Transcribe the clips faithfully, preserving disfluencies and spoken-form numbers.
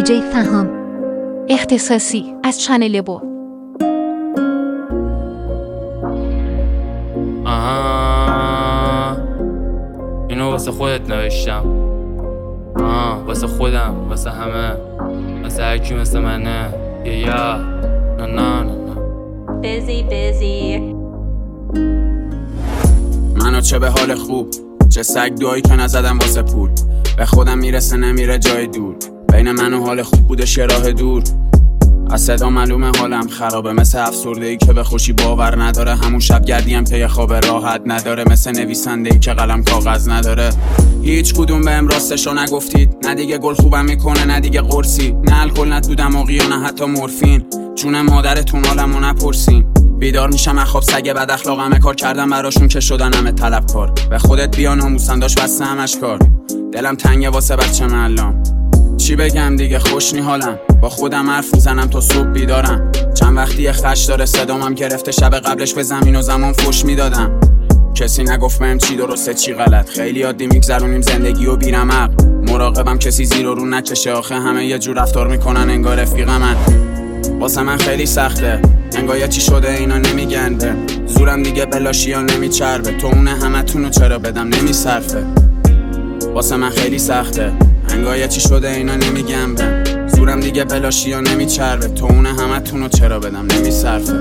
دیجی فهام اختصاصی از چنل بو. آها اینو واسه خودت نوشتم، آه واسه خودم، واسه همه، واسه هرکی مثل منه. یا یا نه نه نه busy busy. منو چه به حال خوب، چه سگ دوایی که نزدم واسه پول. به خودم میرسه نمیره جای دور، بین من و حال خوب بودش یه راه دور. از صدا معلومه حالم خرابه، مثل افسرده‌ای که به خوشی باور نداره. همون شب گردیم که یه خواب راحت نداره، مثل نویسنده‌ای که قلم کاغذ نداره. هیچ کدوم بهم راستشو نگفتید، نه دیگه گل خوبم میکنه نه دیگه قرصی، نه الکل نه تو دماغی و نه حتی مورفین. چون مادرتون حالمو نپرسین. بیدار میشم از خواب سگ بد اخلاقمه، کار کردم براشون که شدن همه طلبکار. به خودت بیا ناموسن داشت بسته همش کار. دلم تنگه واسه بچه معلم، چی بگم دیگه خوش نی حالم. با خودم حرف میزنم تا صبح بیدارم. چند وقتی خش داره صدامم گرفته، شب قبلش به زمین و زمان فوش میدادم. کسی نگفت بهم چی درسته چی غلط، خیلی عادی میگذرونیم زندگی و بیرمق. مراقبم کسی زیر و رو نکشه، آخه همه یه جور رفتار میکنن انگار رفیقمن. واسه من خیلی سخته، انگار یه چی شده اینا نمیگن به زورم دیگه بلاشی یا نمیچربه. تو اونه همه تونو چرا بدم نمیصرفه. واسه من خیلی سخته، انگار یه چی شده اینا نمیگن به زورم دیگه بلاشی یا نمیچربه. تو اونه همه تونو چرا بدم نمیصرفه.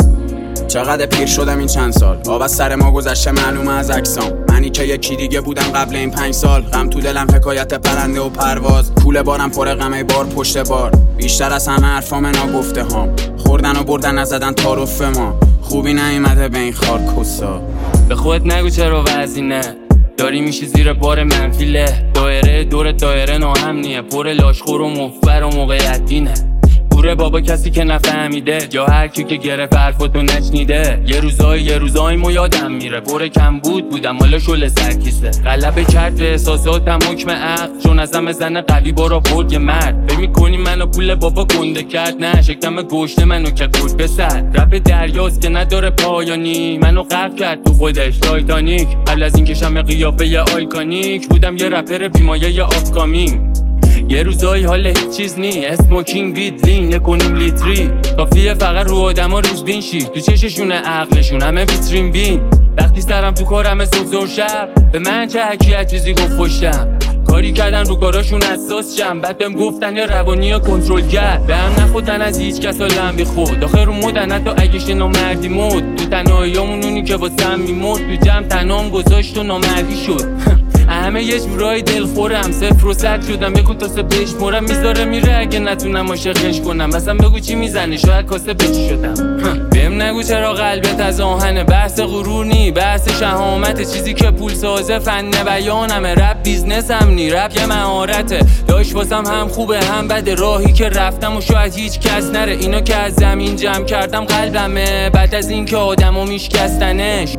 چقدر پیر شدم این چند سال، آب از سر ما گذشته معلومه از اجسام. منی که یکی دیگه بودم قبل این پنج سال. غم تو دلم حکایت پرنده و پرواز، پول بارم پر غمه بار پشت بار. بیشتر از همه حرفام ناگفته هام، خوردن و بردن نزدن تعارف ما. خوبی نیومده به این خار کسا. به خودت نگو چرا وزینه، داری میشی زیر بار منفیله. دایره دور دایره ناامنیه، پر لاشخور و مفبر و موقعیتینه. پوره بابا کسی که نفهمیده، یا هر کی که گرفت حرفاتو نشنیده. یه روزایی یه روزایی مو یادم میره، پر کم بود بودم حالا شل سرکیسه. غلبه کرد به احساساتم حکم عقل، چون ازم زن قوی بارا برد یه مرد. فکر میکنی منو پول بابا گنده کرد؟ نه شکم گوشت منو که کود بسر. رپ دریاست که نداره پایانی، منو غرق کرد تو خودش تایتانیک. قبل از این که شم قیافه ی آیکانیک، بودم یه رپر بیمایه ی آفکامینگ. یه روزایی حال هیچ چیز نی، اسموکینگ وید لین یه کنیم لیتری. کافیه فقط رو آدم ها روز بین شی، تو چششونه عقلشون همه ویترین بین. وقتی سرم تو کارم صبح زور شب، به من چه حکیت چیزی گفت پشتم. کاری کردن رو کاراشون اساس شم، بعد بهم گفتن یا روانی یا کنترل کرد. به هم نخودن از هیچ کس حالم بی خود، آخر رو مدن حتی اگه شنا مردی مود. تو تنهاییامون اونی که واسم میمرد، تو جمع تنهام گذاشت و نامردی شد. همه یه جورایی دلخورم، صفر و صد شدم. یکو تاسه بشمرم میذاره میره اگه نتونم عاشقش کنم. مثلا بگو چی میزنه، شاید کاسه بچی شدم. بهم نگو چرا قلبت از آهنه، بحث غرور نی بحث شهامت. چیزی که پول سازه فن بیانمه، رپ بیزنس هم نی، رپ یه مهارته. داشت واسم هم خوبه هم بده، راهی که رفتم و شاید هیچ کس نره. اینا که از زمین جمع کردم قلبمه، بعد از این که آدمو میشکستنش.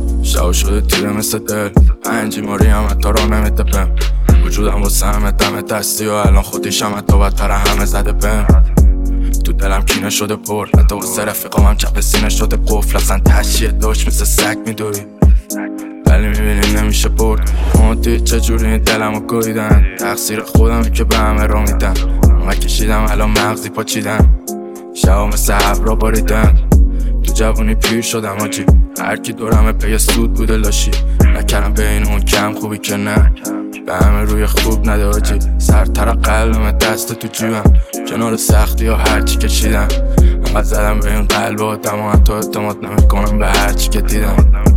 شو شده تیره مثل دل، پنجی ماری هم حتی را نمیتپم. وجودم واسه همه دم دستی و الان خودیشم حتی بدتر همه زده بهم. تو دلم کینه شده پر، حتی واسه رفیقام هم چپ سینه شده قفل. اصلا تشیه داشت مثل سگ میدوی، ولی میبینیم نمیشه برد. مادی چجوری دلمو گویدن، تقصیر خودم که به همه را میدن. من کشیدم الان مغزی پاچیدم، شبا مثل ابرا باریدن. تو جوانی پیر شدم آجی، هرکی دورمه پی سود بوده لاشی. نکردم به این اون کم خوبی که نه، به همه روی خوب نده آجی. سرتر قلبم دست تو جیبم، کنار سختی یا هرچی کشیدم. انقدر زدم به این قلب آدم و حتی اعتماد نمیکنم به هرچی که دیدم.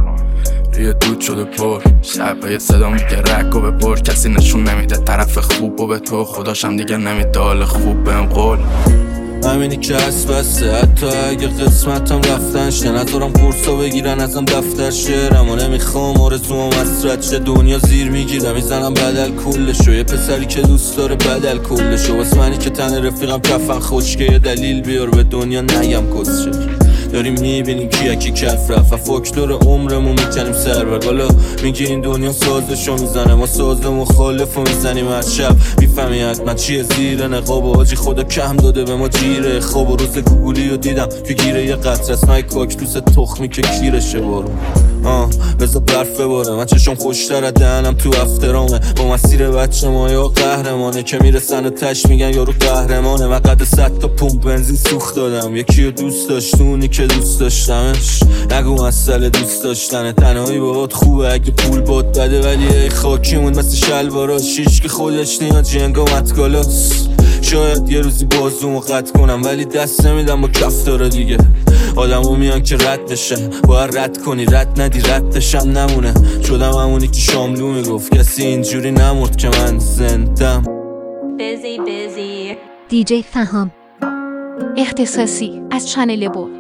ریه دود شده پر، شب یه صدا میگه رکو بپر. کسی نشون نمیده طرف خوب و به تو، خداشم دیگه نمیده حال خوب بهم قول. همینی که هست بسته، حتی اگه قسمتم رفتن شه. نذارم کورسا بگیرن ازم دفتر شعرم و نمیخوام آرزوم مسرد شه. دنیا زیر میگیرم میزنم بدل کلشو، یه پسری که دوست داره بدل کلشو. واسه منی که تن رفیقم کفن خوشگه، یه دلیل بیار به دنیا نگم کسشه. داریم میبینیم کیا کی کف رفت و فاکتور عمرمون میکنیم سر بر بالا. میگه این دنیا سازشو میزنه، ما ساز مخالفو میزنیم از شب. میفهمی حتما چیه زیر نقاب و آجی، خدا کم داده به ما جیره خواب. و روز گوگلی رو دیدم تو گیره یه قطره اسمای کاکتوس تخمی که کیرشه بارون. آه بذار برف بباره، من چشم خوشتر از دهنم تو افترامه، با مسیر بچه ما یا قهرمانه که میرسن و تش میگن یارو قهرمانه. من قد صد تا پمپ بنزین سوخت دادم، یکی رو دوست داشت اونی که دوست داشتمش. نگو مسئله دوست داشتنه، تنهایی باهات خوبه اگه پول باد بده، ولی ای خاکیمون مثل شلوارا شیش که خودش نیاد جنگا متکالاس. شاید یه روزی بازومو قطع کنم ولی دست نمیدم با کف داره دیگه. آدمو میان که رد بشن، باید رد کنی رد ندی ردشم نمونه. شدم همونی که شاملو میگفت کسی اینجوری نمرد که من زندم. Busy, busy. دیجی فهام اختصاصی از چنل بو.